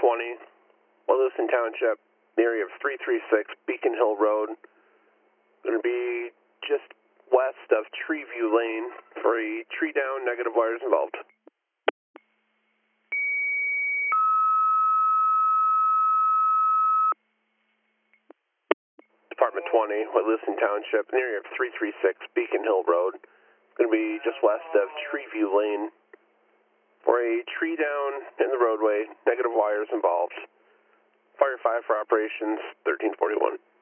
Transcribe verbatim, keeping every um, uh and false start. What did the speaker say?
twenty, Williston Township, the area of three three six Beacon Hill Road. Going to be just west of Treeview Lane for a tree down, negative wires involved. Department twenty, Williston Township, in the area of three three six Beacon Hill Road. Going to be just west of Treeview Lane for a tree down in the roadway, negative wires involved. Fire five for operations, thirteen forty-one.